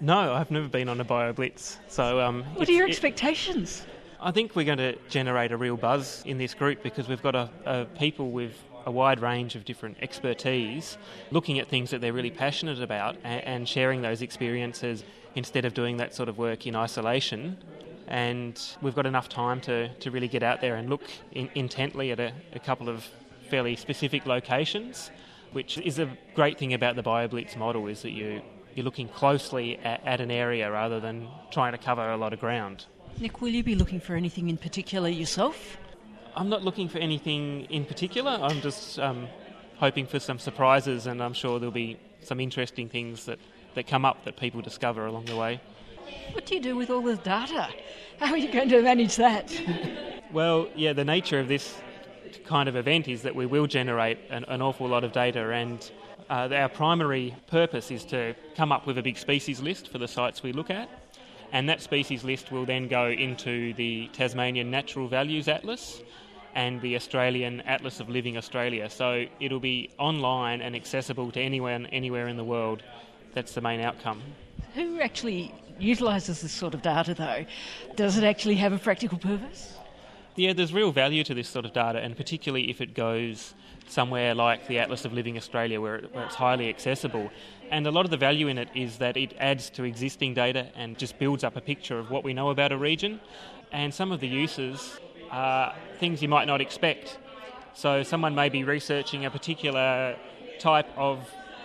No, I've never been on a BioBlitz. So, What are your expectations? I think we're going to generate a real buzz in this group because we've got a people with a wide range of different expertise looking at things that they're really passionate about and sharing those experiences instead of doing that sort of work in isolation. And we've got enough time to really get out there and look intently at a couple of fairly specific locations, which is a great thing about the BioBlitz model, is that you're looking closely at an area rather than trying to cover a lot of ground. Nick, will you be looking for anything in particular yourself? I'm not looking for anything in particular. I'm just hoping for some surprises, and I'm sure there'll be some interesting things that come up that people discover along the way. What do you do with all the data? How are you going to manage that? Well, yeah, the nature of this kind of event is that we will generate an awful lot of data, and our primary purpose is to come up with a big species list for the sites we look at, and that species list will then go into the Tasmanian Natural Values Atlas and the Australian Atlas of Living Australia. So it'll be online and accessible to anyone, anywhere in the world. That's the main outcome. Who actually utilises this sort of data, though? Does it actually have a practical purpose? Yeah, there's real value to this sort of data, and particularly if it goes somewhere like the Atlas of Living Australia where it's highly accessible. And a lot of the value in it is that it adds to existing data and just builds up a picture of what we know about a region. And some of the uses are things you might not expect. So someone may be researching a particular type of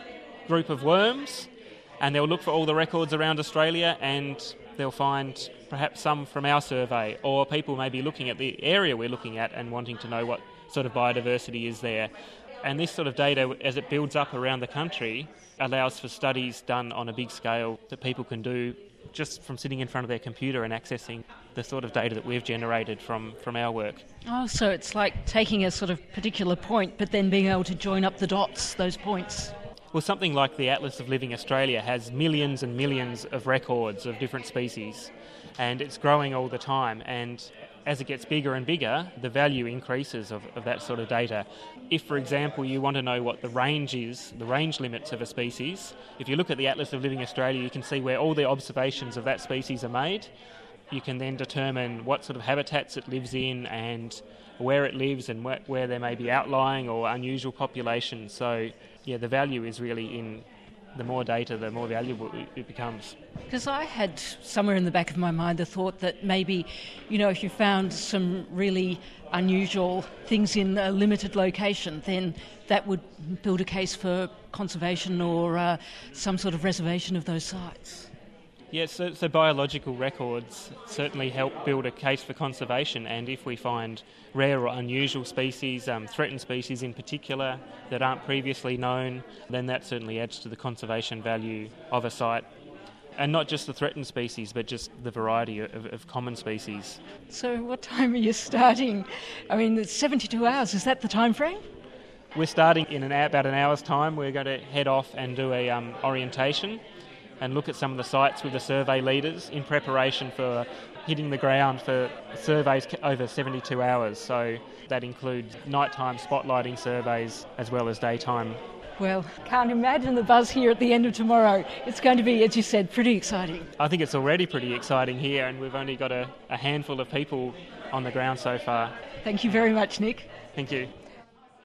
group of worms, and they'll look for all the records around Australia and they'll find perhaps some from our survey, or people may be looking at the area we're looking at and wanting to know what sort of biodiversity is there. And this sort of data, as it builds up around the country, allows for studies done on a big scale that people can do just from sitting in front of their computer and accessing the sort of data that we've generated from our work. Oh, so it's like taking a sort of particular point but then being able to join up the dots, those points. Well, something like the Atlas of Living Australia has millions and millions of records of different species, and it's growing all the time, and as it gets bigger and bigger, the value increases of that sort of data. If, for example, you want to know what the range is, the range limits of a species, if you look at the Atlas of Living Australia, you can see where all the observations of that species are made. You can then determine what sort of habitats it lives in and where it lives and where there may be outlying or unusual populations. So, yeah, the value is really in the more data, the more valuable it becomes. Because I had somewhere in the back of my mind the thought that maybe, if you found some really unusual things in a limited location, then that would build a case for conservation or some sort of reservation of those sites. Yes, so biological records certainly help build a case for conservation, and if we find rare or unusual species, threatened species in particular, that aren't previously known, then that certainly adds to the conservation value of a site. And not just the threatened species, but just the variety of common species. So what time are you starting? I mean, it's 72 hours, is that the time frame? We're starting in about an hour's time. We're going to head off and do a orientation and look at some of the sites with the survey leaders in preparation for hitting the ground for surveys over 72 hours. So that includes nighttime spotlighting surveys as well as daytime. Well, can't imagine the buzz here at the end of tomorrow. It's going to be, as you said, pretty exciting. I think it's already pretty exciting here, and we've only got a handful of people on the ground so far. Thank you very much, Nick. Thank you.